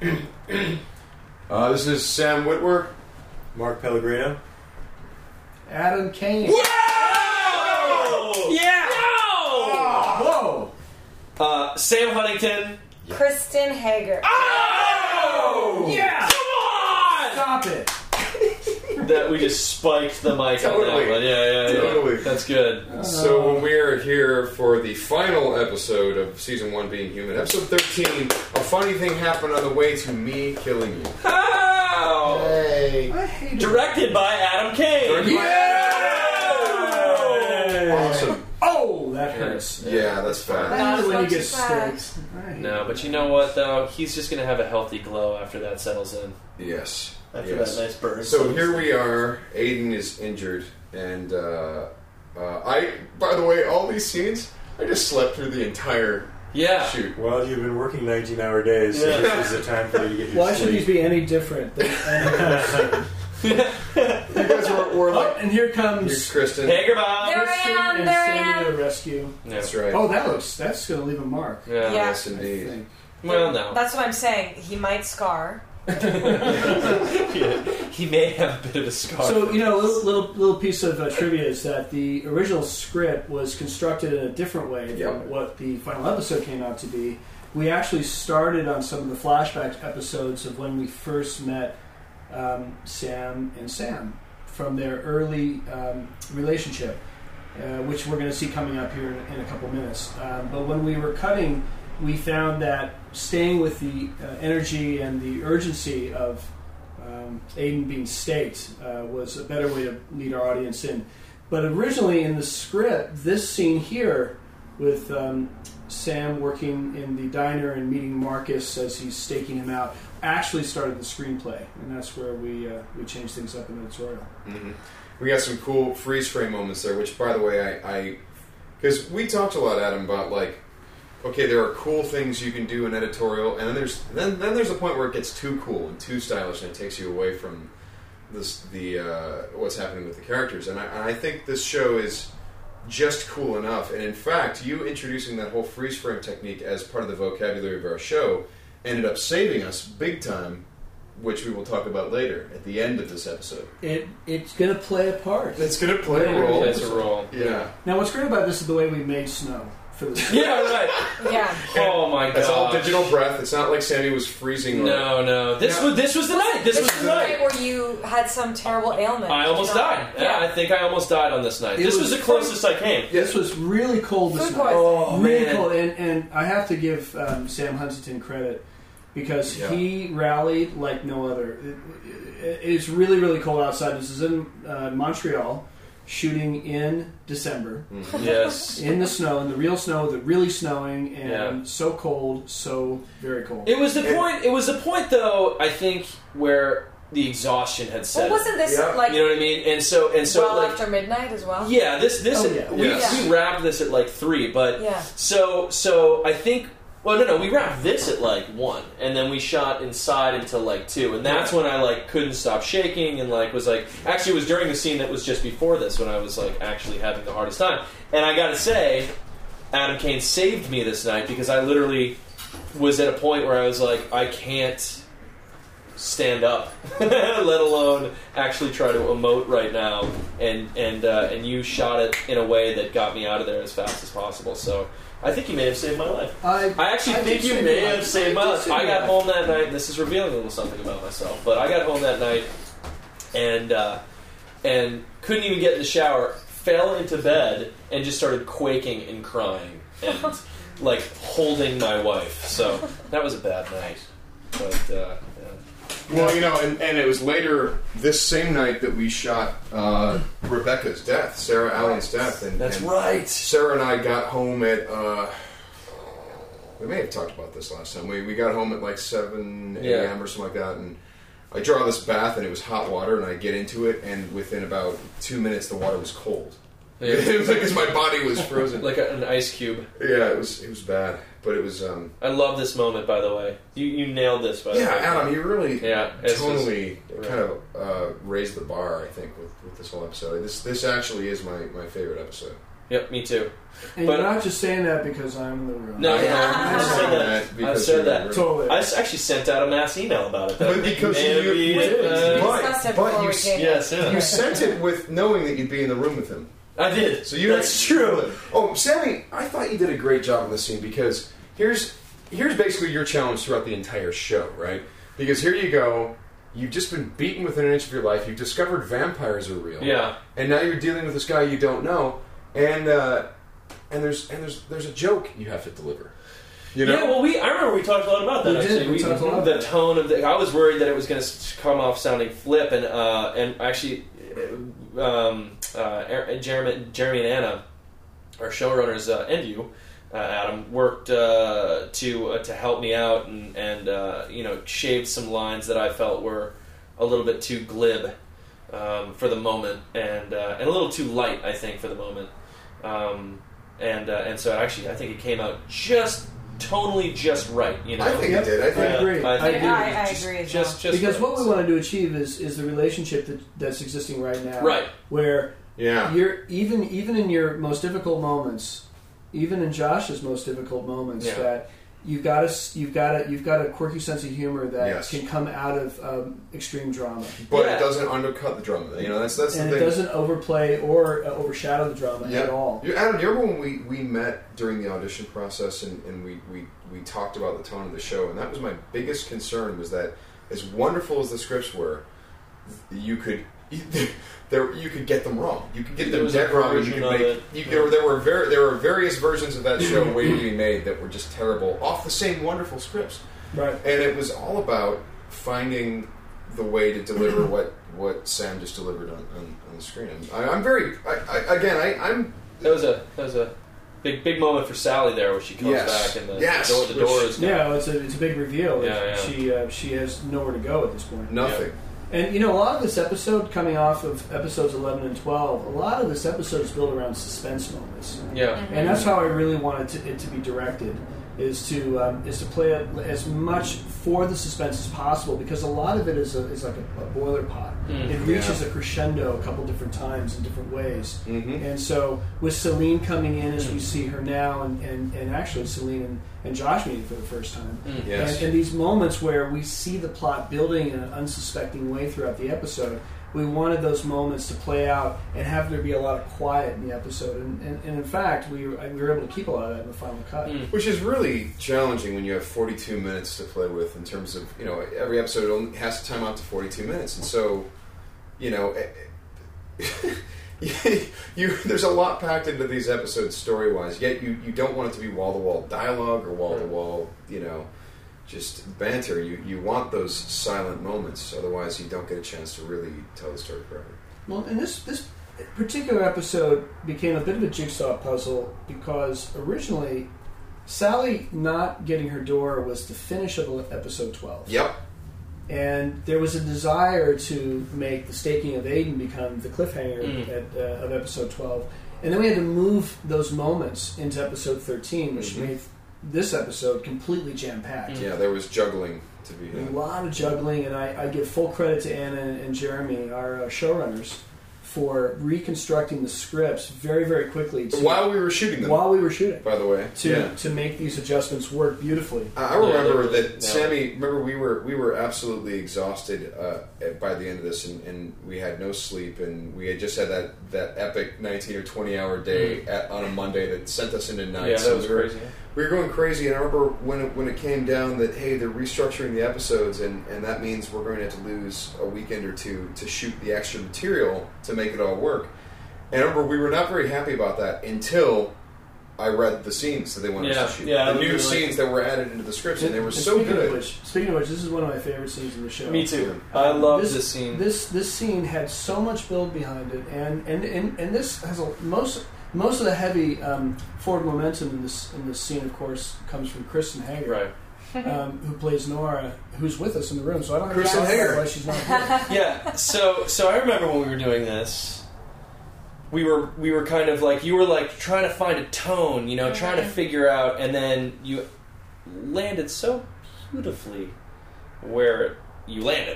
This is Sam Witwer, Mark Pellegrino, Adam Kane. Whoa! Yeah! Whoa! Sam Huntington. Kristen Hager. Oh! Yeah! Come on! Stop it! That we just spiked the mic on that one. Yeah. Totally. That's good. So when we're here for the final episode of Season 1 Being Human, Episode 13, a funny thing happened on the way to me killing you. How? Hey. I hate it. Directed by Adam Kane. Awesome. Oh, that hurts. Yeah, that's fast. I hate it when you Not get too bad. stakes. I hate No, it. but you know what, though? He's just going to have a healthy glow after that settles in. Yes. After Yes. that nice burn. So here we are. Aiden is injured, and I. By the way, all these scenes, I just slept through the entire Yeah. shoot. Well, you've been working 19-hour days, so Yeah. this is the time for you to get your Why should these sleep. be any different than any else? You guys were Oh, like, and here here's comes Kristen. Hagerbaum. There I Kristen am, and there I Sandy to am. the rescue. Yeah. That's right. Oh, that's going to leave a mark. Yeah. Yeah. Yes, I indeed. think. Well, no. That's what I'm saying. He might scar. He may have a bit of a scar. So, you know, a little piece of trivia is that the original script was constructed in a different way Yep. than what the final episode came out to be. We actually started on some of the flashback episodes of when we first met Sam and Sam from their early relationship, which we're going to see coming up here in a couple minutes. But when we were cutting, we found that staying with the energy and the urgency of Aiden being staked was a better way to lead our audience in. But originally in the script, this scene here with Sam working in the diner and meeting Marcus as he's staking him out actually started the screenplay, and that's where we changed things up in the editorial. Mm-hmm. We got some cool freeze frame moments there, which, by the way, I because we talked a lot, Adam, about like, okay, there are cool things you can do in editorial, and then there's a point where it gets too cool and too stylish, and it takes you away from what's happening with the characters. And I think this show is just cool enough. And in fact, you introducing that whole freeze frame technique as part of the vocabulary of our show ended up saving us big time, which we will talk about later at the end of this episode. It's going to play a part. It's going to play a role. Plays a role. Yeah. Now, what's great about this is the way we made snow for this. Yeah, right. Yeah. Oh my god. It's all digital breath. It's not like Sammy was freezing. No. This was the night. This was the night night. where you had some terrible ailment. I almost died. Yeah, I think I almost died on this night. It This was was the closest I came. This was really cold this Food night. poisoning. Oh, Really man. cold. And I have to give Sam Huntington credit because Yeah. he rallied like no other. It's really, really cold outside. This is in Montreal, shooting in December. Yes. In the snow, in the real snow, the really snowing, and Yeah. so cold, so very cold. It was the point. It was the point, though. I think where the exhaustion had set. Well, wasn't this Yeah. like You know what I mean? And so well like after midnight as well? yeah, this Oh, yeah. we Yes. wrapped this at like 3, but Yeah. so I think. Well, no, we wrapped this at like 1, and then we shot inside until like 2, and that's when I like couldn't stop shaking and like was like actually it was during the scene that was just before this when I was like actually having the hardest time. And I gotta say, Adam Kane saved me this night because I literally was at a point where I was like, I can't stand up, let alone actually try to emote right now. And you shot it in a way that got me out of there as fast as possible. So. I think you may have saved my life. I actually think you may have saved my life. I got home that night, and this is revealing a little something about myself, but I got home that night and couldn't even get in the shower, fell into bed, and just started quaking and crying and like holding my wife. So that was a bad night. But yeah. Well, you know, and it was later this same night that we shot Rebecca's death, Sarah Allen's death. And, That's and right. Sarah and I got home at, we may have talked about this last time. We got home at like 7 a.m. or something like that, and I draw this bath, and it was hot water, and I get into it, and within about 2 minutes, the water was cold. It was like as my body was frozen. Like an ice cube. Yeah, it was bad, but it was. I love this moment, by the way. You nailed this, by the way. Yeah, Adam, you really tonally right. kind of raised the bar, I think, with this whole episode. This actually is my favorite episode. Yep, me too. And But- you're not just saying that because I'm in the room. No, I said that. because I said you're that. right. Totally. I actually sent out a mass email about it. But because you We discussed it but before you we came. Yes, yeah. you sent it with knowing that you'd be in the room with him. I did. So you That's true. Oh, Sammy, I thought you did a great job in this scene because here's basically your challenge throughout the entire show, right? Because here you go, you've just been beaten within an inch of your life. You've discovered vampires are real. Yeah. And now you're dealing with this guy you don't know, and there's a joke you have to deliver. You know? Yeah, well, I remember we talked a lot about that. We did. Actually, We talked a lot about the that. tone of the. I was worried that it was going to come off sounding flip, and actually, Jeremy and Anna, our showrunners, and you, Adam, worked to help me out and shaved some lines that I felt were a little bit too glib for the moment, and a little too light, I think, for the moment. And so actually, I think it came out tonally just right. You know, I think it did. I I think agree. I I agree. I agree as well. just Because right. what we wanted to achieve is the relationship that's existing right now. Right. Where yeah. you're even in your most difficult moments, even in Josh's most difficult moments, Yeah. that you've got a quirky sense of humor that Yes. can come out of extreme drama, But Yeah. it doesn't undercut the drama. You know, that's the and thing. it doesn't overplay or overshadow the drama at all. Adam, you remember when we met during the audition process and we talked about the tone of the show, and that was my biggest concern, was that as wonderful as the scripts were, you could get them wrong. You could get There them was a dead wrong. You version could of make it. there were various versions of that show waiting to be made that were just terrible off the same wonderful scripts. Right. And it was all about finding the way to deliver what Sam just delivered on the screen. And I'm very I'm That was a big moment for Sally there, where she comes Yes. back and the Yes. door is gone. Yeah, it's a big reveal. Yeah, yeah. She has nowhere to go at this point. nothing. And a lot of this episode, coming off of episodes 11 and 12, a lot of this episode is built around suspense moments, Yeah. and that's how I really wanted it to be directed. Is to play it as much for the suspense as possible, because a lot of it is like a boiler pot. It reaches a crescendo a couple different times in different ways, and so with Celine coming in as we see her now, and actually Celine and Josh meeting for the first time, Yes. and these moments where we see the plot building in an unsuspecting way throughout the episode. We wanted those moments to play out and have there be a lot of quiet in the episode, and in fact, we were able to keep a lot of that in the final cut. Which is really challenging when you have 42 minutes to play with, in terms of, every episode only has to time out to 42 minutes. And so, there's a lot packed into these episodes story-wise, yet you don't want it to be wall-to-wall dialogue or wall-to-wall, just banter. You want those silent moments, otherwise you don't get a chance to really tell the story properly. Well, and this particular episode became a bit of a jigsaw puzzle, because originally Sally not getting her door was the finish of episode 12. Yep. And there was a desire to make the staking of Aiden become the cliffhanger of episode 12. And then we had to move those moments into episode 13, which made this episode completely jam-packed. Yeah, there was juggling to be A done. lot of juggling, and I give full credit to Anna and Jeremy, our showrunners, for reconstructing the scripts very, very quickly. While we were shooting them, While we were shooting. by the way. To make these adjustments work beautifully. I remember Yeah, that Sammy. Remember, we were absolutely exhausted by the end of this, and we had no sleep, and we had just had that epic 19 or 20 hour day on a Monday that sent us into night. Yeah, so that was we were, crazy. We were going crazy, and I remember when it came down that, hey, they're restructuring the episodes, and that means we're going to have to lose a weekend or two to shoot the extra material to make it all work. And I remember we were not very happy about that until I read the scenes that they wanted us to shoot. Yeah, the new really scenes that were added into the scripts, and they were And so speaking good. Speaking of which, this is one of my favorite scenes in the show. Me too. I love this scene. This scene had so much build behind it, and this has most of the heavy forward momentum in this scene, of course, comes from Kristen Hager, Right. who plays Nora, who's with us in the room. So I don't have Kristen to Hager. why she's not here. Yeah. So I remember when we were doing this, we were kind of like, you were like trying to find a tone, trying to figure out, and then you landed so beautifully where you landed.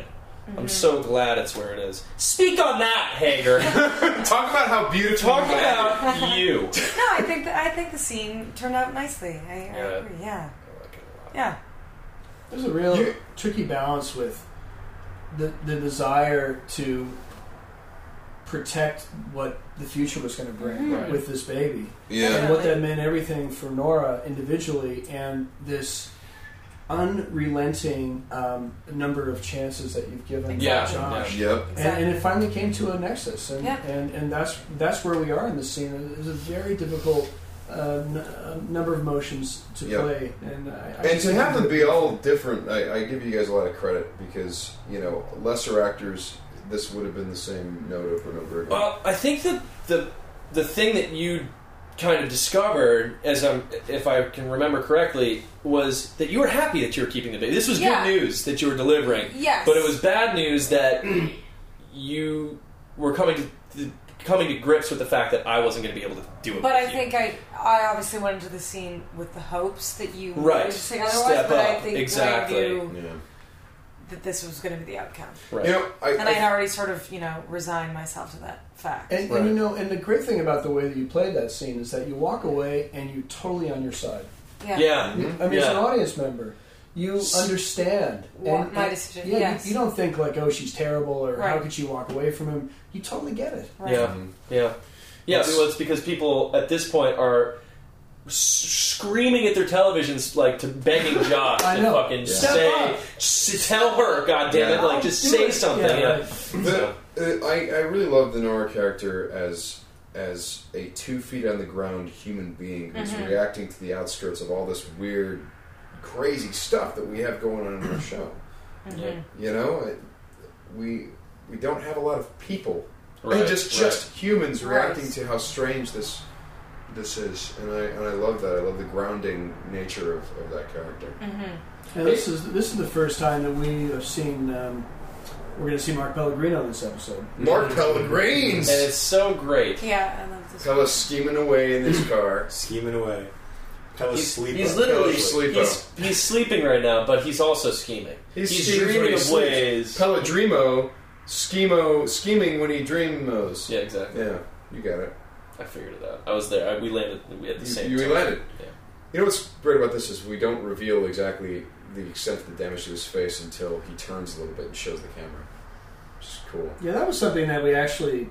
I'm so glad it's where it is. Speak on that, Hager. Talk about how beautiful. Talk about you. No, I think the scene turned out nicely. I agree. Yeah. Yeah. There's a real tricky balance with the desire to protect what the future was going to bring with this baby. Yeah. And what that meant everything for Nora individually, and this unrelenting number of chances that you've given Josh. Yep. And it finally came to a nexus, and that's where we are in this scene. It was a very difficult number of emotions to play, and to have them be all different. I give you guys a lot of credit, because lesser actors, this would have been the same note over and over again. Well, I think that the thing that you kind of discovered, if I can remember correctly, was that you were happy that you were keeping the baby. This was good news that you were delivering. Yes. But it was bad news that you were coming to grips with the fact that I wasn't going to be able to do it. But I think I obviously went into the scene with the hopes that you would say otherwise. Step but up. I think Exactly. I knew that this was going to be the outcome. Right. And I'd already sort of resigned myself to that fact. And and the great thing about the way that you played that scene is that you walk away and you're totally on your side. Yeah. I mean, as an audience member, you understand my decision. You don't think like, oh, she's terrible, or how could she walk away from him? You totally get it. Right. Yeah. Well, it's because people at this point are screaming at their televisions, like begging Josh to fucking tell her, God damn it, like just say something. I really love the Nora character as a 2 feet on the ground human being who's reacting to the outskirts of all this weird, crazy stuff that we have going on in our show. We don't have a lot of people, just humans reacting to how strange this is, and I love that. I love the grounding nature of that character. And this is the first time that we have seen. We're going to see Mark Pellegrino in this episode. Mark Pellegrino! And it's so great. Yeah, I love this. Pella's scheming away in his car. Scheming away. Pella's sleeping. He's literally he's sleeping right now, but he's also scheming. He's dreaming of ways. Pellegrino, scheming when he dreams. Yeah, exactly. Yeah, you got it. I figured it out. I was there. We landed at the same time. You landed. Yeah. You know what's great about this is we don't reveal exactly the extent of the damage to his face until he turns a little bit and shows the camera. Which is cool. Yeah, that was something that we actually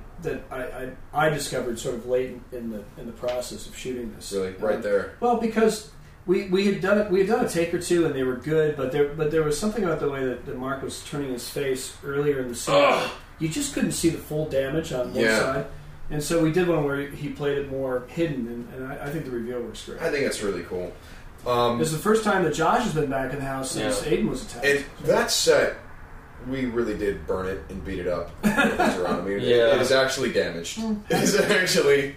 I discovered sort of late in the process of shooting this. Really, right there. Well, because we had done it. We had done a take or two, and they were good. But there was something about the way that Mark was turning his face earlier in the scene. You just couldn't see the full damage on one side. And so we did one where he played it more hidden, and I think the reveal works great. I think that's really cool. It's the first time that Josh has been back in the house since Aiden was attacked. And that set, we really did burn it and beat it up. I mean, it is actually damaged. It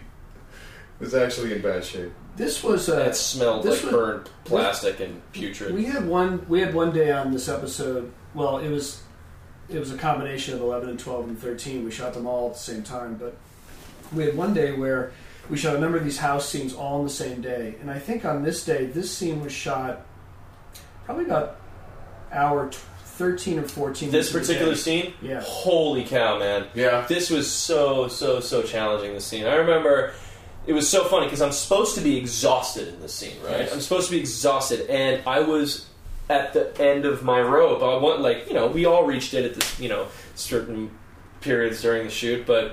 is actually in bad shape. This was it smelled like burnt plastic and putrid. We had one day on this episode. Well, it was a combination of 11 and 12 and 13. We shot them all at the same time, but we had one day where we shot a number of these house scenes all on the same day. And I think on this day, this scene was shot probably about hour 13 or 14. This particular scene? Yeah. Holy cow, man. Yeah. This was so challenging, this scene. I remember it was so funny because I'm supposed to be exhausted in this scene, right? Yes. I'm supposed to be exhausted, and I was at the end of my rope. I want, we all reached it at this, certain periods during the shoot, but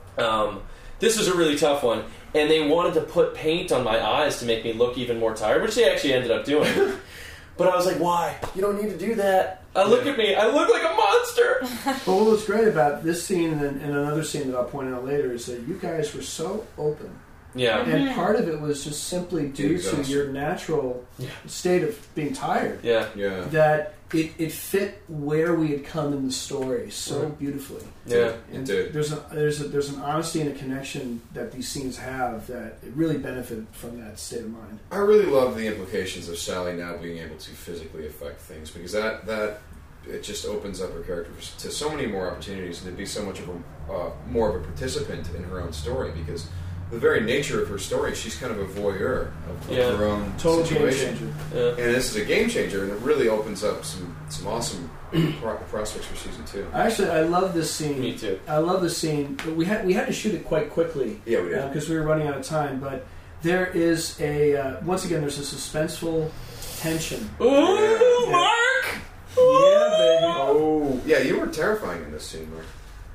this was a really tough one, and they wanted to put paint on my eyes to make me look even more tired, which they actually ended up doing. But I was like, why? You don't need to do that. Look at me. I look like a monster. But what was great about this scene and another scene that I'll point out later is that you guys were so open. Yeah. And part of it was just simply due to your natural state of being tired. Yeah. That it fit where we had come in the story so beautifully. Yeah. And it did. There's an honesty and a connection that these scenes have that it really benefited from that state of mind. I really love the implications of Sally now being able to physically affect things, because that it just opens up her character to so many more opportunities and to be so much of more of a participant in her own story, because the very nature of her story, she's kind of a voyeur of her own total situation. game changer. Yeah. And this is a game changer, and it really opens up some awesome prospects for season 2. Actually, I love this scene. Me too. I love this scene. We had to shoot it quite quickly. Yeah, we did. Because we were running out of time. But there is once again, there's a suspenseful tension. Ooh, Yeah. Mark! Yeah, baby. Oh, yeah, you were terrifying in this scene, Mark.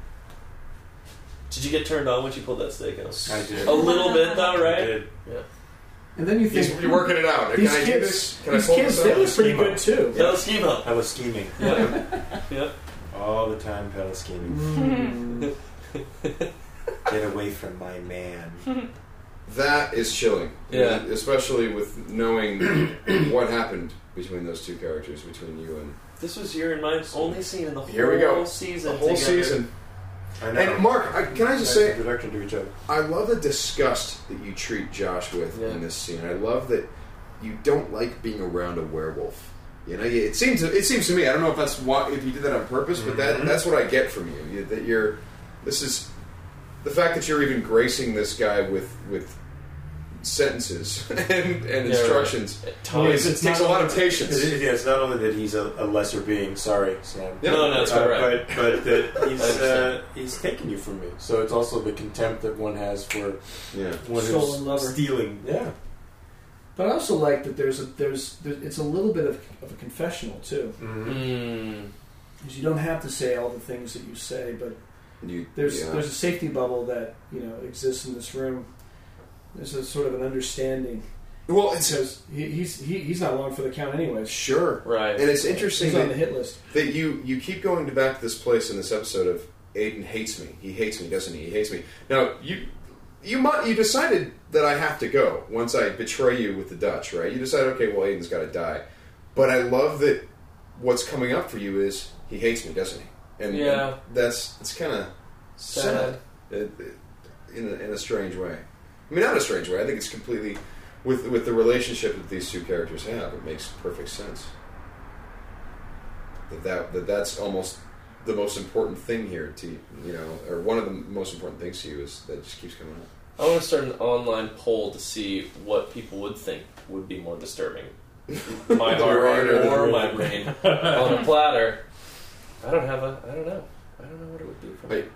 Did you get turned on when she pulled that steak out? I did. A little bit, though, I right? did. Yeah. And then you think You're working it out. these Can I do kids, this? Can I these pull kids, this they off? look pretty good too. Pedal schema. I was scheming. Yeah. Yeah. All the time, pedal scheming. Mm. Get away from my man. That is chilling. Yeah. Especially with knowing what happened between those two characters, between you and... This was your and my only scene in the Here we go. whole season. The whole together. season. I know. And Mark, can I just say, introduction to each other. I love the disgust that you treat Josh with in this scene. I love that you don't like being around a werewolf. You know, it seems to me. I don't know if that's if you did that on purpose, but that's what I get from you. That you're. This is the fact that you're even gracing this guy with sentences and instructions. Totally. It takes a lot of patience. It's not only that he's a lesser being. Sorry, Sam. Yeah. No, that's correct. But that he's taking you from me. So it's also the contempt that one has for one Stolen who's lover. stealing. Yeah. But I also like that there's it's a little bit of a confessional too. Mm. Because you don't have to say all the things that you say, but there's a safety bubble that exists in this room. There's a sort of an understanding. Well, it's because he's not long for the count anyways. Sure, right. And it's interesting he's on the hit list. That you keep going back to this place in this episode of Aiden hates me. He hates me, doesn't he? He hates me. Now you decided that I have to go once I betray you with the Dutch, right? You decide, okay, well, Aiden's got to die. But I love that what's coming up for you is he hates me, doesn't he? And it's kind of sad in a strange way. I mean, not a strange way. I think it's completely with the relationship that these two characters have. It makes perfect sense. That's almost the most important thing here to or one of the most important things to you is that just keeps coming up. I want to start an online poll to see what people would think would be more disturbing. My heart or my brain on a platter. I don't know. I don't know what it would be for me.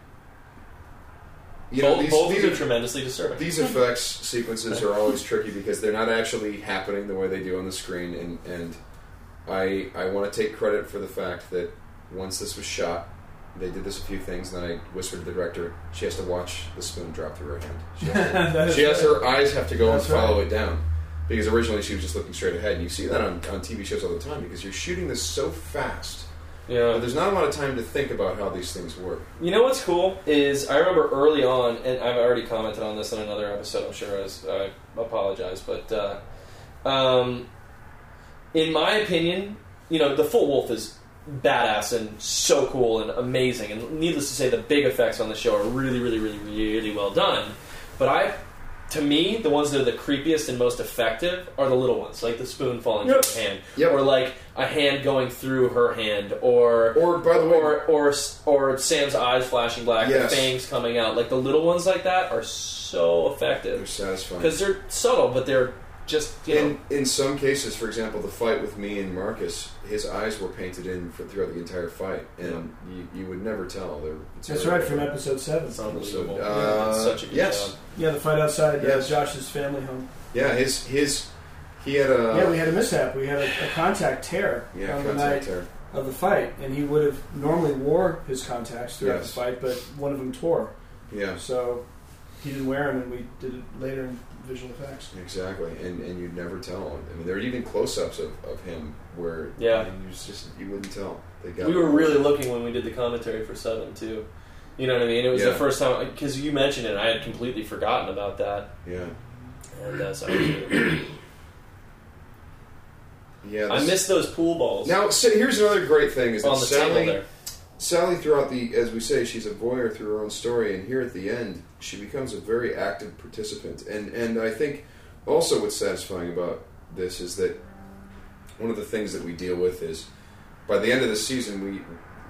Both are tremendously disturbing. These effects sequences are always tricky because they're not actually happening the way they do on the screen, and I want to take credit for the fact that once this was shot, they did this a few things, and then I whispered to the director, she has to watch the spoon drop through her hand. Her eyes have to go and follow it down. Because originally she was just looking straight ahead, and you see that on TV shows all the time, because you're shooting this so fast. Yeah. But there's not a lot of time to think about how these things work. You know what's cool is I remember early on, and I've already commented on this in another episode, I'm sure, I apologize, but in my opinion, the Full Wolf is badass and so cool and amazing, and needless to say, the big effects on the show are really, really, really, really well done. But to me, the ones that are the creepiest and most effective are the little ones, like the spoon falling through her hand, or like a hand going through her hand, or by the way, or Sam's eyes flashing black, the fangs coming out. Like the little ones like that are so effective. They're satisfying because they're subtle, but they're just in some cases. For example, the fight with me and Marcus, his eyes were painted in throughout the entire fight, and you would never tell. That's right, from episode 7. It's unbelievable. It's such a good job. Yeah, the fight outside Josh's family home. Yeah, he had a... Yeah, we had a mishap. We had a contact tear on the night of the fight, and he would have normally wore his contacts throughout the fight, but one of them tore. Yeah. So he didn't wear them, and we did it later in visual effects. Exactly, and you'd never tell. I mean, there are even close-ups of him where you wouldn't tell. We were really looking when we did the commentary for 7 too. You know what I mean? It was the first time, because you mentioned it, and I had completely forgotten about that. Yeah. And so yeah, I missed those pool balls. Now, here's another great thing: is that on the table there. Sally, throughout as we say, she's a voyeur through her own story, and here at the end, she becomes a very active participant. And I think also what's satisfying about this is that one of the things that we deal with is, by the end of the season,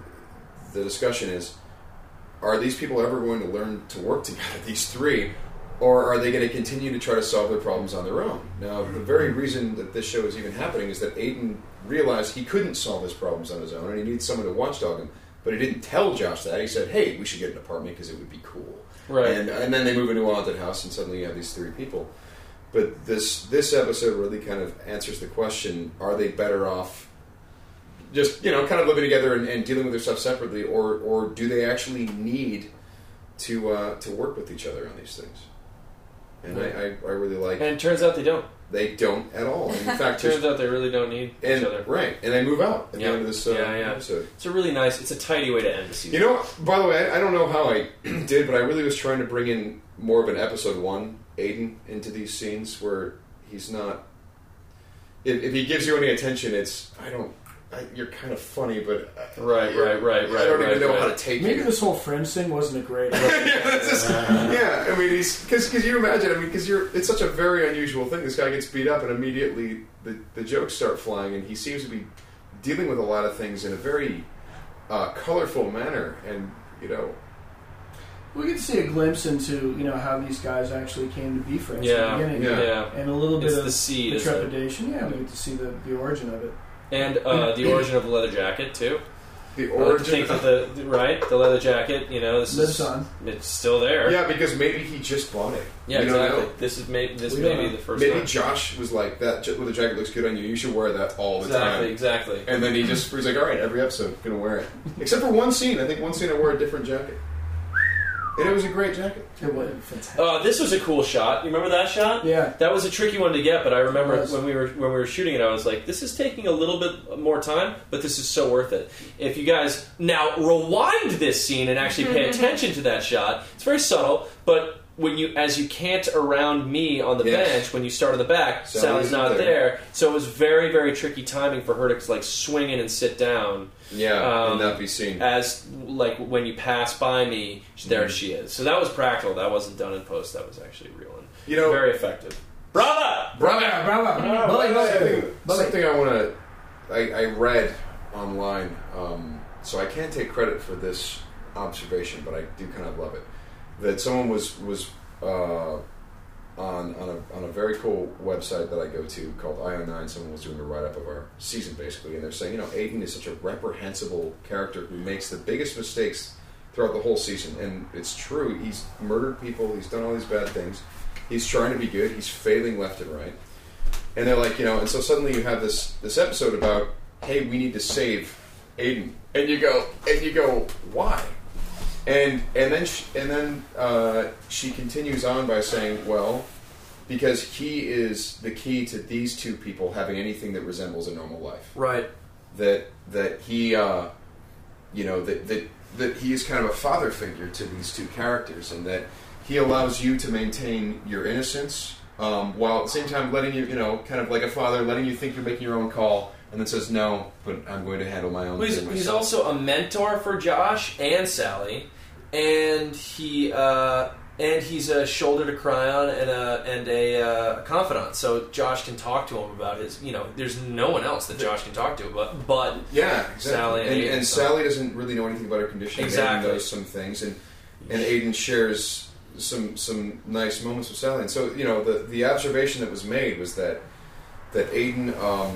the discussion is, are these people ever going to learn to work together, these three, or are they going to continue to try to solve their problems on their own? Now, the very reason that this show is even happening is that Aiden realized he couldn't solve his problems on his own, and he needed someone to watchdog him. But he didn't tell Josh that. He said, "Hey, we should get an apartment because it would be cool." Right. And then they move into a haunted house, and suddenly you have these 3 people. But this episode really kind of answers the question: are they better off just kind of living together and dealing with their stuff separately, or do they actually need to work with each other on these things? And I really like. And it turns out they don't. They don't at all. And in fact, turns out they really don't need each other. Right, and they move out at the end of this episode. It's a really nice. It's a tidy way to end the season. By the way, I don't know how I did, but I really was trying to bring in more of an episode 1 Aiden into these scenes where he's not. If he gives you any attention, you're kind of funny, but right. I don't even know how to take it. Maybe this whole Friends thing wasn't a great. I mean, because you imagine, because it's such a very unusual thing. This guy gets beat up, and immediately the jokes start flying, and he seems to be dealing with a lot of things in a very colorful manner, and we get to see a glimpse into how these guys actually came to be friends at the beginning, and a little bit of the seed, the trepidation. We get to see the origin of it. And the origin of the leather jacket too. The origin of the leather jacket. Lives on. It's still there. Yeah, because maybe he just bought it. Yeah, exactly. This may be the first. Maybe time. Josh was like, "That leather jacket looks good on you. You should wear that all the time." Exactly. And then he's like, "All right, every episode, I'm gonna wear it." Except for one scene. I think one scene I wore a different jacket. And it was a great jacket. It was fantastic. This was a cool shot. You remember that shot? Yeah. That was a tricky one to get, but I remember when we were shooting it, I was like, this is taking a little bit more time, but this is so worth it. If you guys now rewind this scene and actually pay attention to that shot, it's very subtle, but as you cant around me on the bench, when you start in the back, Sally's not there. So it was very, very tricky timing for her to swing in and sit down. Yeah, and not be seen. As when you pass by me, there she is. So that was practical. That wasn't done in post. That was actually real and very effective. Bravo! Something I read online. So I can't take credit for this observation, but I do kind of love it. That someone was on a very cool website that I go to called IO9. Someone was doing a write-up of our season, basically, and they're saying, Aiden is such a reprehensible character who makes the biggest mistakes throughout the whole season, and it's true. He's murdered people. He's done all these bad things. He's trying to be good. He's failing left and right. And they're like, and so suddenly you have this episode about, hey, we need to save Aiden, and you go, why? And then she continues on by saying, well, because he is the key to these 2 people having anything that resembles a normal life. Right. That he, that he is kind of a father figure to these 2 characters, and that he allows you to maintain your innocence, while at the same time letting you, kind of like a father, letting you think you're making your own call, and then says, no, but I'm going to handle my own thing myself. He's also a mentor for Josh and Sally. And he's a shoulder to cry on and a confidant. So Josh can talk to him about his. There's no one else that Josh can talk to, but yeah, exactly. Sally and Sally doesn't really know anything about her condition. Exactly, Aiden knows some things, and Aiden shares some nice moments with Sally. And so the observation that was made was that Aiden.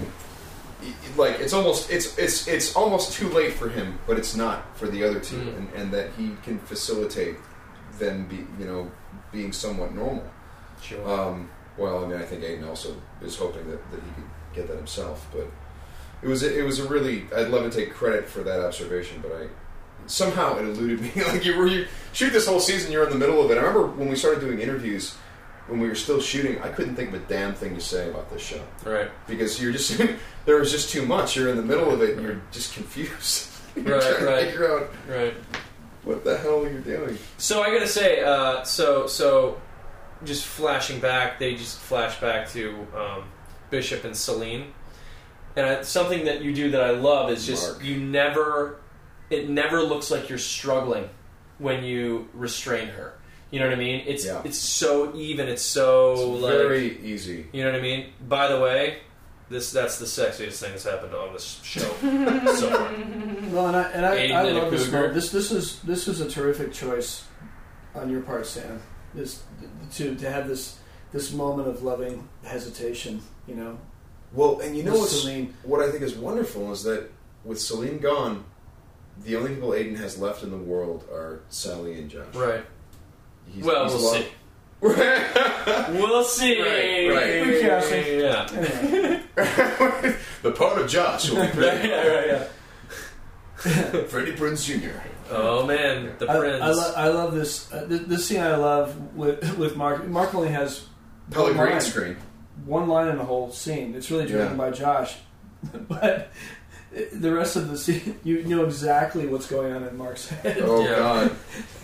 It's almost too late for him, but it's not for the other 2, and that he can facilitate them being somewhat normal. Sure. I think Aiden also is hoping that he could get that himself, but it was a really, I'd love to take credit for that observation, but somehow it eluded me. You shoot this whole season, you're in the middle of it. I remember when we started doing interviews. When we were still shooting, I couldn't think of a damn thing to say about this show. Right. Because you're just there was just too much. You're in the middle of it, and you're just confused. You're trying to figure out what the hell you're doing. So I gotta say, so just flashing back, they just flash back to Bishop and Celine, and something that you do that I love is just Mark. It never looks like you're struggling when you restrain her. You know what I mean? It's so even. It's very easy. You know what I mean? By the way, that's the sexiest thing that's happened on this show so far. Well, and I love this moment. This is a terrific choice on your part, Sam. this to have this moment of loving hesitation, you know. Well, and you know Celine. what I think is wonderful is that with Celine gone, the only people Aiden has left in the world are Sally and Josh. Right. We'll see. We'll see. Right. Recasting. Yeah. Anyway. The part of Josh will be played yeah. Freddie Prinze Jr. Oh man, the Prince. I love this. This scene I love with Mark. Mark only has Probably green screen. one line in the whole scene. It's really driven by Josh, but the rest of the scene, you know exactly what's going on in Mark's head. Oh God.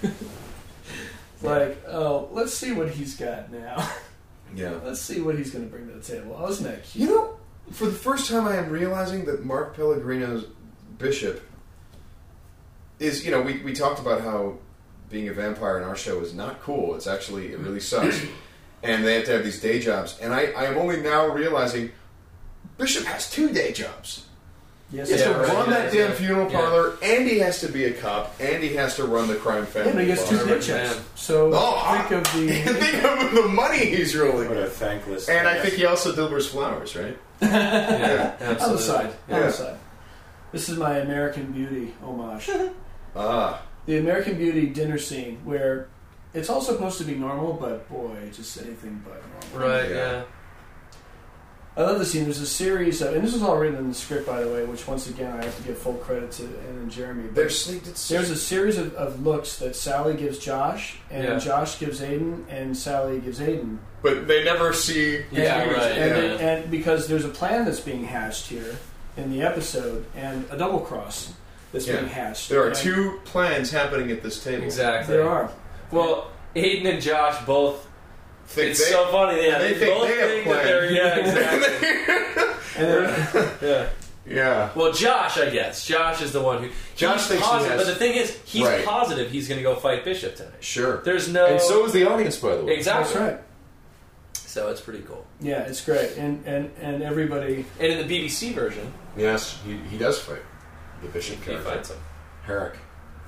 Like, oh, let's see what he's got now. Yeah. Let's see what he's going to bring to the table. Oh, isn't that cute? You know, for the first time I am realizing that Mark Pellegrino's Bishop is, you know, we talked about how being a vampire in our show is not cool. It's actually, it really sucks. And they have to have these day jobs. And I am only now realizing Bishop has 2 day jobs. Yes, He has to run that damn yeah. funeral parlor, and he has to be a cop, and he has to run the crime family. Yeah, but he gets 2 bar. paychecks. So think of the... think of the money he's rolling What a with. thankless. And I think he also delivers flowers, right? Yeah, on the absolutely. side. On Yeah. the side. This is my American Beauty homage. Ah. The American Beauty dinner scene where it's all supposed to be normal, but boy, just anything but normal. Right. Yeah. Yeah. I love the scene. There's a series of, and this was all written in the script, by the way, which once again I have to give full credit to Ann and Jeremy. But There's a series of looks that Sally gives Josh, and Yeah. Josh gives Aiden, and Sally gives Aiden. but they never see. Yeah, and, right, And, yeah. and because there's a plan that's being hatched here in the episode, and a double cross that's being hatched. There are And 2 plans happening at this table. Exactly. There are. Well, Aiden and Josh both. Think It's so funny. Yeah, they they think both they have a think that plan. they're. Yeah, exactly. And then, Yeah. Yeah. Well, Josh, I guess. Josh is the one who. Josh he's thinks he positive, has- but the thing is, he's Right. positive he's going to go fight Bishop tonight. Sure. There's no. And so is the audience, by the way. Exactly. that's right. So it's pretty cool. Yeah, it's great. And everybody... And in the BBC version, Yes, he does fight the Bishop he character. fights him. Herrick.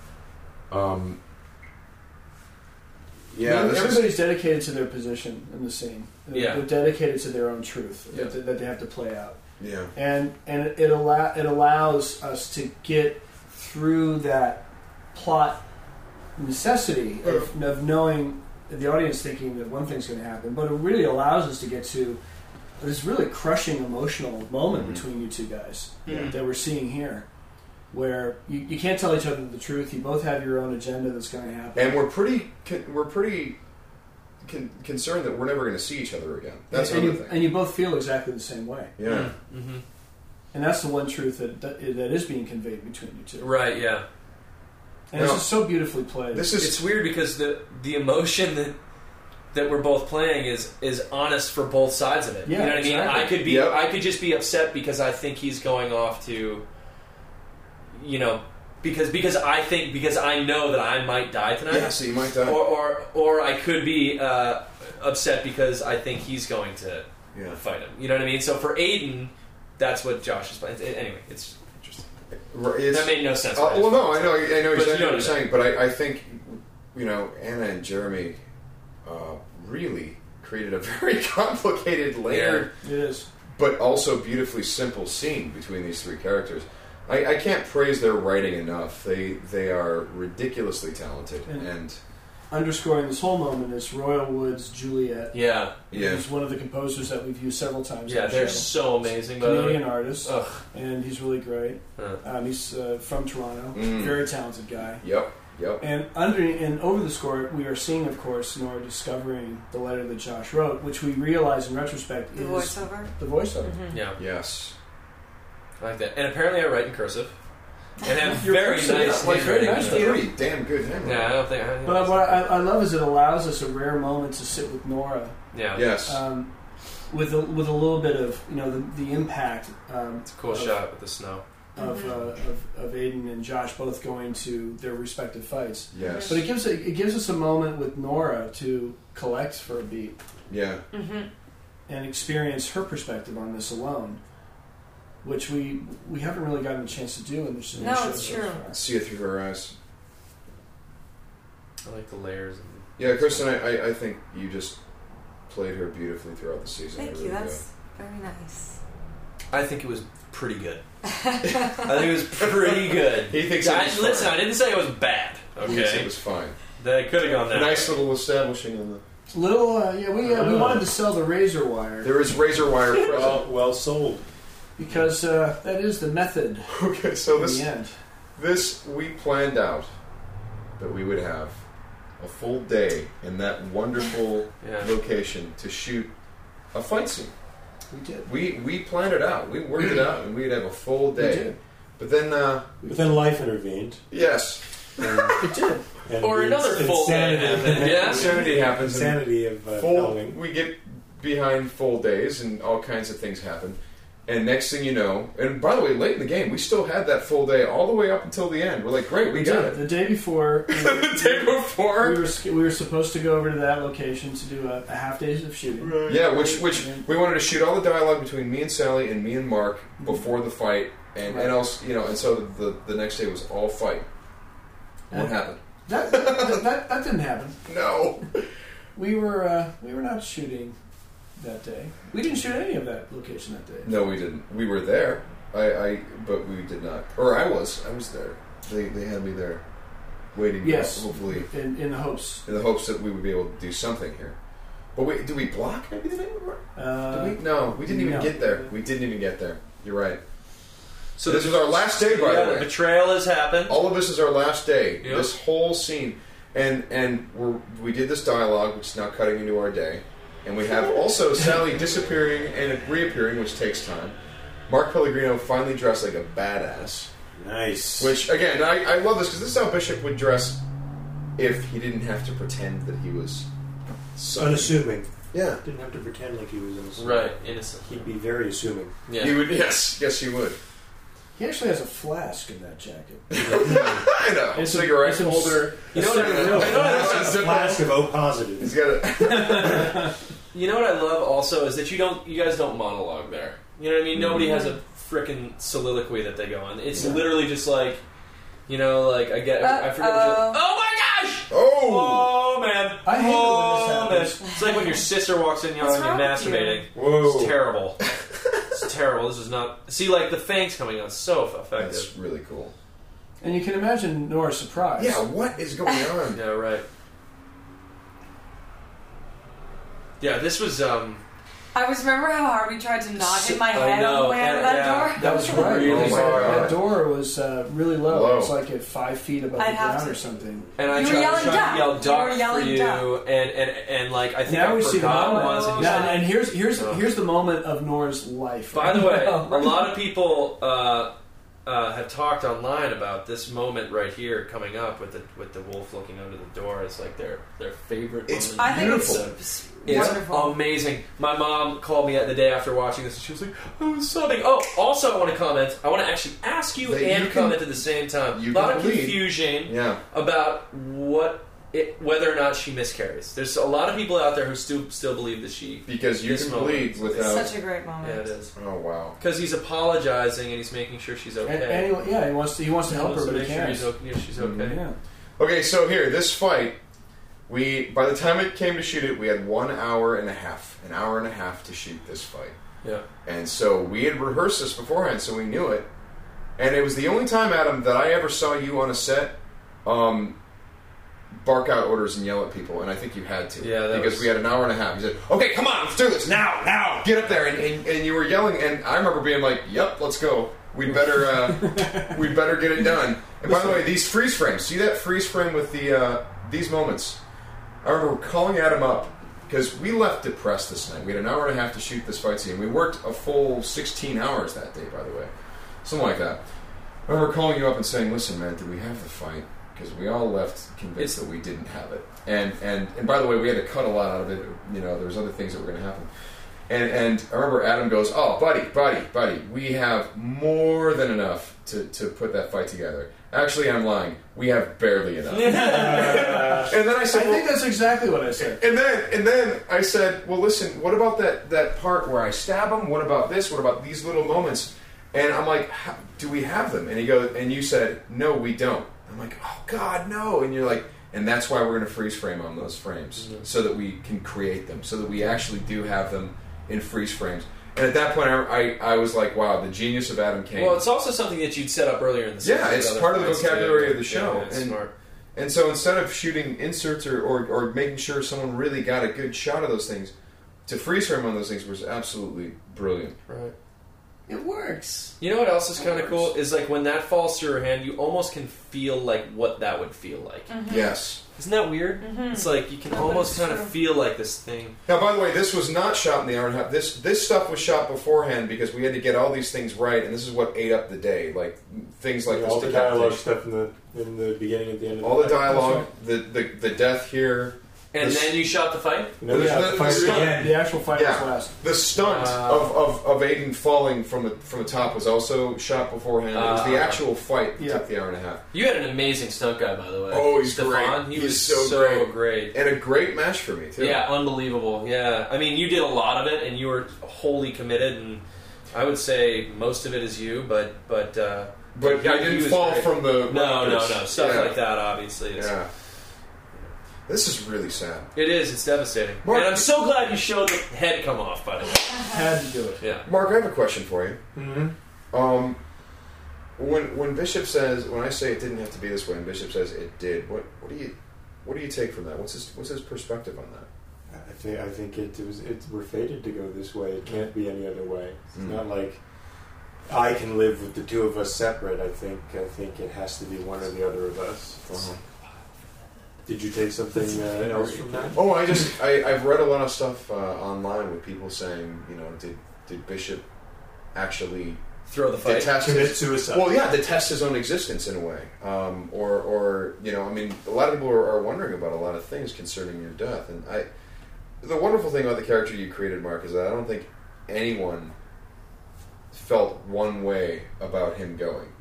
Yeah, this is, everybody's dedicated to their position in the scene. Yeah. They're dedicated to their own truth Yeah. that they have to play out. yeah. And it allows us to get through that plot necessity of knowing the audience thinking that one thing's going to happen, but it really allows us to get to this really crushing emotional moment between you two guys that we're seeing here, where you can't tell each other the truth. You both have your own agenda that's going to happen, And we're pretty concerned that we're never going to see each other again. That's and another you, thing. and you both feel exactly the same way. Yeah. Mm-hmm. And that's the one truth that is being conveyed between you two. Right. Yeah. And it's Well, just so beautifully played. This is It's weird because the emotion that we're both playing is honest for both sides of it. Yeah, you know what exactly. I mean? I could just be upset because I think he's going off to, you know, because I know that I might die tonight. yeah. So you might die. Or I could be upset because I think he's going to Yeah. fight him. You know what I mean? So for Aiden, that's what Josh is playing. Anyway, it's interesting. That made no sense. Well, no, I know But exactly you know what you're what saying, but I think, you know, Anna and Jeremy really created a very complicated, layered, it is. but also beautifully simple scene between these 3 characters. I can't praise their writing enough. They are ridiculously talented, and Underscoring this whole moment is Royal Wood's Juliet. Yeah. He's one of the composers that we've used several times. Yeah, on the they're show. so amazing. By the way. Canadian artist, Ugh. and he's really great. Huh. He's from Toronto, Mm. very talented guy. Yep. And over the score, we are seeing, of course, Nora discovering the letter that Josh wrote, which we realize in retrospect The is voiceover. the voiceover. Yeah, Yes. I like that. And apparently, I write in cursive. And have Your very cursive, nice yeah, like, very handwriting. nice. That's a pretty damn good handwriting. Yeah, I don't think. But what I love is it allows us a rare moment to sit with Nora, yeah, Yes. with a little bit of the impact. it's a cool shot with the snow. Of Aiden and Josh both going to their respective fights. Yes. But it gives us a moment with Nora to collect for a beat Yeah. and experience her perspective on this alone, which we haven't really gotten a chance to do in the show. No, it's so true. far. See it through her eyes. I like the layers. Yeah, Kristen, I think you just played her beautifully throughout the season. Thank you. That's very nice. I think it was pretty good. I think it was pretty good. He thinks it was Listen, fine. I didn't say it was bad. He thinks Okay, it was fine. they could have gone that Nice way. little establishing in the... We wanted to sell the razor wire There is razor wire present. Well sold. because that is the method Okay, so in the end. this we planned out that we would have a full day in that wonderful Yeah. location to shoot a fight scene. We did. We planned it out. We worked it out, and we'd have a full We day. did. But then, But then life intervened. yes, It did. And Or the another full day happened, yeah? insanity happens. and Insanity of full. filming. We get behind full days, and all kinds of things happen. And next thing you know, and by the way, late in the game, we still had that full day all the way up until the end. We're like, great, we got it. The day before, The day before, we were supposed to go over to that location to do a half days of shooting. yeah, which we wanted to shoot all the dialogue between me and Sally and me and Mark before the fight, and else, and so the next day was all fight. What happened? That didn't happen. No. We were not shooting that day. We didn't shoot any of that location that day. No, we didn't. We were there. But we did not. Or I was there. They had me there, waiting. Yes. Hopefully, In the hopes. in the hopes that we would be able to do something here. But did we block maybe the night before? Did we? No, we didn't even no. get there. We didn't even get there. You're right. So This is our last day, by the way. The betrayal has happened. All of this is our last day. Yep. This whole scene, and we did this dialogue, which is now cutting into our day, and we have also Sally disappearing and reappearing, which takes time. Mark Pellegrino finally dressed like a badass, Nice. which again I love this because this is how Bishop would dress if he didn't have to pretend that he was something. Unassuming. Yeah, Didn't have to pretend like he was innocent. Right, innocent. He'd be very assuming. Yeah. he would. Yes, he would. He actually has a flask in that jacket. I know. It's Cigarette it's holder. You know what I love? A flask of O positive. He's got a. You know what I love also is that you guys don't monologue there. You know what I mean? Nobody has a frickin' soliloquy that they go on. It's literally just like, I forget. What oh my gosh! Oh! Oh man! I hate it when this oh, man. happens. It's like when your sister walks in yelling What's and wrong with you? masturbating. Whoa! It's terrible. It's terrible. This is not. See, like the fangs coming out, so effective. That's really cool. And you can imagine Nora's surprise. Yeah, what is going on? Yeah, right. Yeah, this was. I was remember how hard we tried to not hit my I head know, on the way out of that yeah. door? That was right. Oh my God. That door was really low. Low. It was like at 5 feet above I'd the have ground to- or something. And I You were tried yelling to duck. yell You were duck for yelling you, duck. and like I think Now I we see the forgot moment. once. And you Now, said- and here's the moment of Nora's life. By the way, a lot of people have talked online about this moment right here coming up with the wolf looking under the door as like their favorite It's moment. I think Beautiful. it's It's wonderful. amazing. My mom called me the day after watching this, and she was like, "I was sobbing." Oh, also, I want to comment. I want to actually ask you That and you can- comment at the same time. you A lot can of lead. confusion Yeah. about whether or not she miscarries. There's a lot of people out there who still believe that she. Because you This can moment. bleed It's without. such a great moment. Yeah, it is. Oh wow! Because he's apologizing and he's making sure she's okay. And he wants to help her, but he make sure can't. she's okay. Yeah. Okay, so here, this fight, by the time it came to shoot it, we had 1 hour and a half to shoot this fight. Yeah. And so we had rehearsed this beforehand, so we knew it. And it was the only time, Adam, that I ever saw you on a set bark out orders and yell at people, and I think you had to. Yeah, that because was- we had an hour and a half. You said, okay, come on, let's do this, now, get up there. And you were yelling, and I remember being like, yep, let's go. We'd better get it done. And by the way, these freeze frames, see that freeze frame with these moments? I remember calling Adam up, because we left depressed this night. We had an hour and a half to shoot this fight scene. We worked a full 16 hours that day, by the way. Something like that. I remember calling you up and saying, listen, man, did we have the fight? Because we all left convinced that we didn't have it. And by the way, we had to cut a lot out of it. There was other things that were going to happen. And I remember Adam goes, oh, buddy, we have more than enough to put that fight together. Actually, I'm lying. We have barely enough. And then I said, I think that's exactly what I said. and then I said, well, listen, what about that part where I stab him? What about this? What about these little moments? And I'm like, do we have them? And he goes, and you said, no, we don't. I'm like, oh God, no. And you're like, And that's why we're going to freeze frame on those frames, so that we can create them, so that we actually do have them in freeze frames. And at that point, I was like, wow, the genius of Adam Kane. Well, it's also something that you'd set up earlier in the season. Yeah, it's part of the vocabulary of the show. Yeah, it's smart. And so instead of shooting inserts or making sure someone really got a good shot of those things, to freeze frame on those things was absolutely brilliant. Right. It works. You know what else is kind of cool? Is like when that falls through her hand, you almost can feel like what that would feel like. Mm-hmm. Yes. Isn't that weird? Mm-hmm. It's like you can almost kind of feel like this thing. Now, by the way, this was not shot in the hour and a half. This stuff was shot beforehand because we had to get all these things right, and this is what ate up the day. Like things like all the dialogue stuff in the beginning and the end. All the dialogue, the death here. And then you shot the fight? The actual fight was last. The stunt of Aiden falling from the top was also shot beforehand. It was the actual fight that took the hour and a half. You had an amazing stunt guy, by the way. Oh, he's Stefan. great. He was so great. And a great match for me, too. Yeah, unbelievable. Yeah. I mean, you did a lot of it, and you were wholly committed, and I would say most of it is you, but I didn't fall from the... No. Stuff like that, obviously. Yeah. This is really sad. It is. It's devastating. Mark, and I'm so glad you showed the head come off, by the way. Had to do it. Yeah. Mark, I have a question for you. Mm-hmm. When Bishop says, when I say it didn't have to be this way, and Bishop says it did, what do you take from that? What's his perspective on that? I think we're fated to go this way. It can't be any other way. It's not like I can live with the two of us separate. I think it has to be one or the other of us. Uh-huh. Did you take something else from that? Oh, I've read a lot of stuff online with people saying, did Bishop actually throw the fight, commit suicide? Well, yeah, detest his own existence in a way, or I mean, a lot of people are wondering about a lot of things concerning your death, and the wonderful thing about the character you created, Mark, is that I don't think anyone felt one way about him going.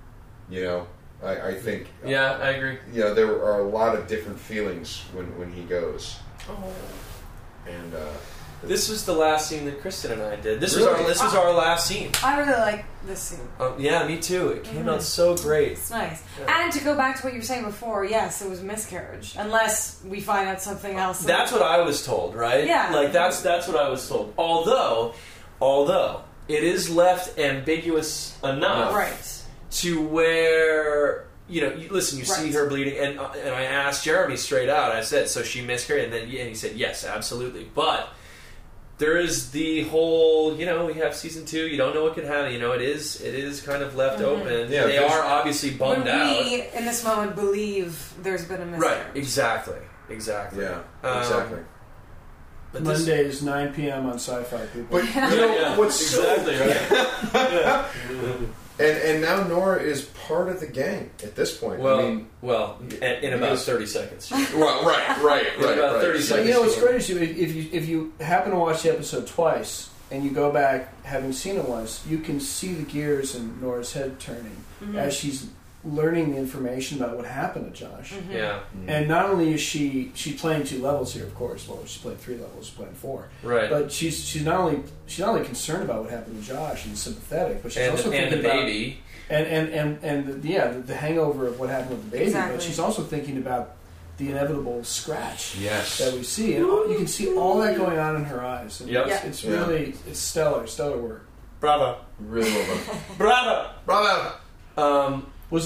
I think... Yeah, I agree. There are a lot of different feelings when he goes. Oh. And this was the last scene that Kristen and I did. This Really? was our last scene. I really like this scene. Yeah, me too. It came out so great. It's nice. Yeah. And to go back to what you were saying before, yes, it was a miscarriage. Unless we find out something else. That's what I was told, right? Yeah. Like, that's what I was told. Although, it is left ambiguous enough. Right. To where, you see her bleeding, and I asked Jeremy straight out, I said, so she miscarried, and he said, yes, absolutely. But there is the whole, we have season 2, you don't know what could happen, it is kind of left open. Yeah, they are obviously bummed out. We, in this moment, believe there's been a miscarriage. Right, exactly. yeah, exactly. But Mondays, 9 p.m. on Sci-Fi, people. But what's exactly right. And now Nora is part of the gang at this point. Well, in about 30 seconds. Well, right. About 30 So, seconds. what's great is if you happen to watch the episode twice and you go back having seen it once, you can see the gears in Nora's head turning as she's learning the information about what happened to Josh. Mm-hmm. Yeah. And not only is she playing 2 levels here, of course. Well, she's playing 3 levels, she's playing 4. Right. But she's not only concerned about what happened to Josh and sympathetic, but she's also thinking the about baby. And the hangover of what happened with the baby. Exactly. But she's also thinking about the inevitable scratch Yes. that we see, and you can see all that going on in her eyes. And Yep. it's really stellar work. Bravo. Really well done. Bravo. Was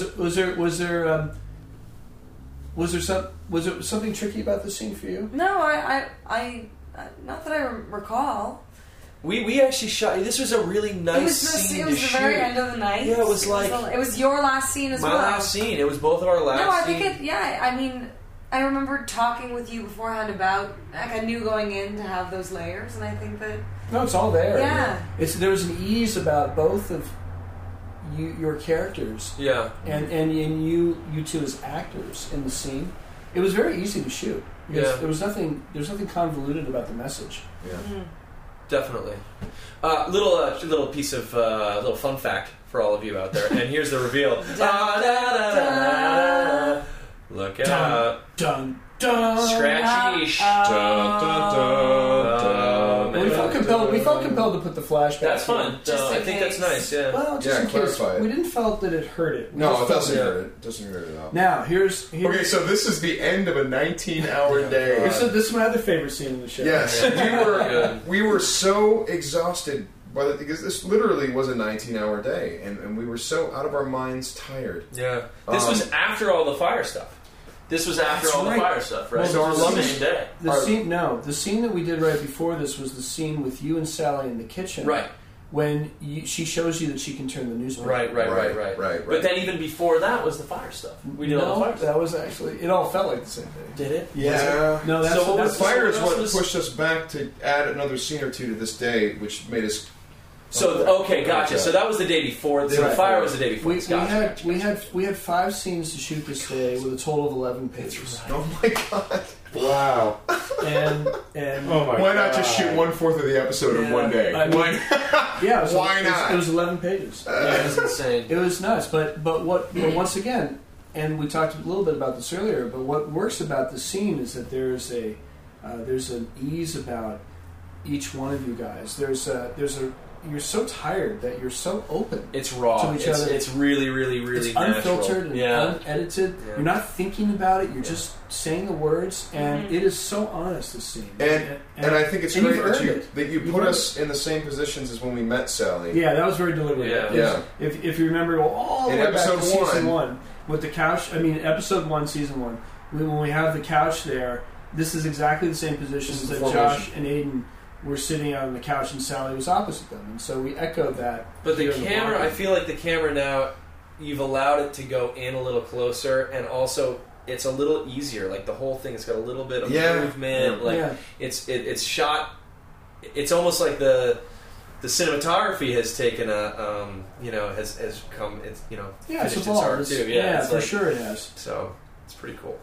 there something tricky about this scene for you? No, I not that I recall. We actually shot. This was a really nice scene It was to the shoot. very end of the night. Yeah, it was like it was your last scene as my well. last scene. It was both of our last. No, I scene. think it. Yeah, I mean, I remember talking with you beforehand about. Like, I knew going in to have those layers, and I think that. No, it's all there. Yeah. There was an ease about both of your characters. Yeah. And you two as actors in the scene. It was very easy to shoot. Because there was nothing convoluted about the message. Yeah. Mm-hmm. Definitely. Little piece of little fun fact for all of you out there, and here's the reveal. Look out! Dun dun. Scratchy. Well, we felt compelled we felt compelled to put the flashback. That's fine. Just in I think that's case. nice. Yeah. Well, just in case. clarify it. We didn't felt that it hurt it. We No, just it felt doesn't that- hurt it. It doesn't hurt it out. Now, here's Okay, so this is the end of a 19-hour day. this is my other favorite scene in the show. Yes, Yeah. we were so exhausted because this literally was a 19-hour day, and we were so out of our minds tired. Yeah. This was after all the fire stuff. This was after That's all right. the fire stuff, right? Well, So our the loving scene- day. The scene that we did right before this was the scene with you and Sally in the kitchen. Right. When she shows you that she can turn the newspaper. Right. But then even before that was the fire stuff. We did all the fire stuff. that was actually, it all felt like the same thing. Did it? Yeah. No, that's So what The was that's fire is what what was- pushed us back to add another scene or two to this day, which made us. So okay, gotcha. So that was the day before. The Right. fire was the day before. we Gotcha. had 5 scenes to shoot this day with a total of 11 pages. Oh my god! Wow. And Oh my Why God. not just shoot 1/4 of the episode in Yeah. one day? I mean- Why? yeah, it was, Why it was- not? It was 11 pages. Yeah, it was insane. It was nuts, but once again, and we talked a little bit about this earlier. But what works about the scene is that there's an ease about each one of you guys. You're so tired that you're so open. It's raw. To each other. It's really, really, really It's natural. unfiltered and Yeah. unedited. Yeah. You're not thinking about it. You're just saying the words, and it is so honest. This scene, And I think it's and great you've that earned you it. that you put us in the same positions as when we met Sally. Yeah, that was very deliberate. Yeah. Because If you remember, go all the In way back to episode season 1. 1 with the couch. I mean, episode 1, season 1. When we have the couch there, this is exactly the same positions This is that the Josh formation. and Aiden were sitting on the couch, and Sally was opposite them, and so we echoed that. But the here in camera, I line. feel like the camera now, you've allowed it to go in a little closer, and also it's a little easier. Like the whole thing has got a little bit of movement. Yeah. Like Yeah. it's shot. It's almost like the cinematography has taken a has come. It's Yeah, it's finished its evolved. art too. Yeah, it's for like- sure it has. So it's pretty cool.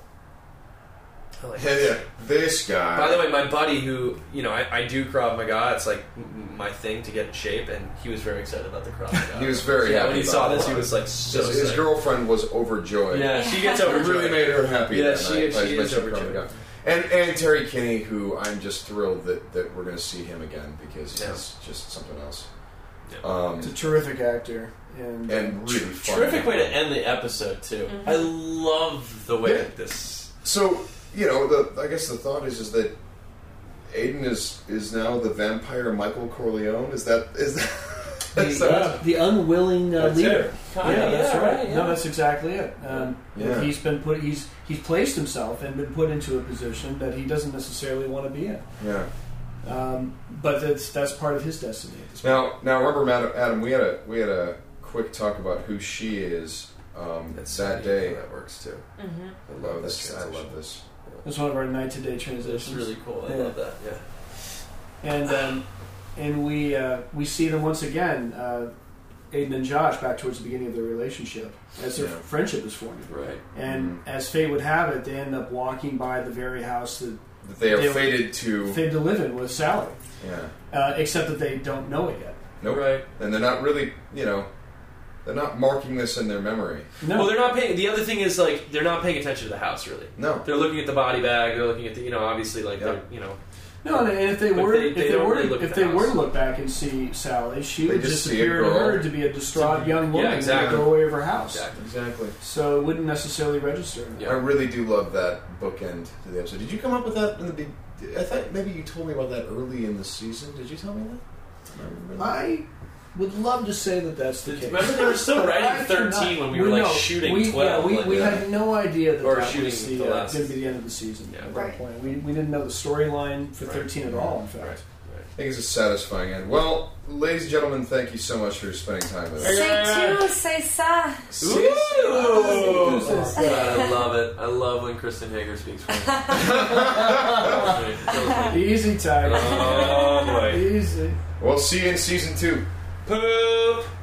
I like Yeah, it. yeah. This guy. By the way, my buddy who, I do Krav Maga, it's like my thing to get in shape, and he was very excited about the Krav Maga. He was very yeah, happy when he about saw it. this, he was like so his psyched. girlfriend was overjoyed. Yeah, she gets It overjoyed. really made her happy. Yeah, that she night. is Mentioned overjoyed. Krav Maga. And Terry Kinney, who I'm just thrilled that we're going to see him again because he's just something else. Yeah. It's a terrific actor, and And really fun. Terrific way to end the episode too. I love the way that this. So I guess the thought is that Aiden is now the vampire Michael Corleone. Is that the unwilling leader. Kinda, That's yeah, right. right, yeah. No, that's exactly it. Yeah. He's been put. He's placed himself and been put into a position that he doesn't necessarily want to be in. Yeah. But that's part of his destiny. At this point. Now remember, Adam, we had a quick talk about who she is that day. That works too. I love this. I love this. It's one of our night to day transitions. It's really cool. I Yeah. love that. Yeah. And we see them once again, Aiden and Josh, back towards the beginning of their relationship as their friendship is forming. Right. And as fate would have it, they end up walking by the very house that That they are fated to. to live in with Sally. Yeah. Except that they don't know it yet. Nope. Right. And they're not really, they're not marking this in their memory. No. Well, they're not paying. The other thing is like they're not paying attention to the house really. No. They're looking at the body bag. They're looking at the obviously like Yeah. they're No, and if they But were, they don't really look if at they the were house. to look back and see Sally, she They would just just see a appear to girl. her to be a distraught young woman exactly. in the doorway of her house. Exactly. So it wouldn't necessarily register. Yeah. I really do love that bookend to the episode. Did you come up with that in the beginning? I thought maybe you told me about that early in the season. Did you tell me that? I remember that. I would love to say that that's the case. Remember they were still But I writing 13 cannot- when we were like know. shooting 12. We like, had no idea that Or that shooting was the going last- to be the end of the season Yeah. at that Right. point. We didn't know the storyline for 13 at all, in fact. Right. I think it's a satisfying end. Well, ladies and gentlemen, thank you so much for spending time with us. Say tu, say ça. Ooh! I love it. I love when Kristen Hager speaks French. Easy, Tiger. Oh boy. Easy. We'll see you in season 2. Poop!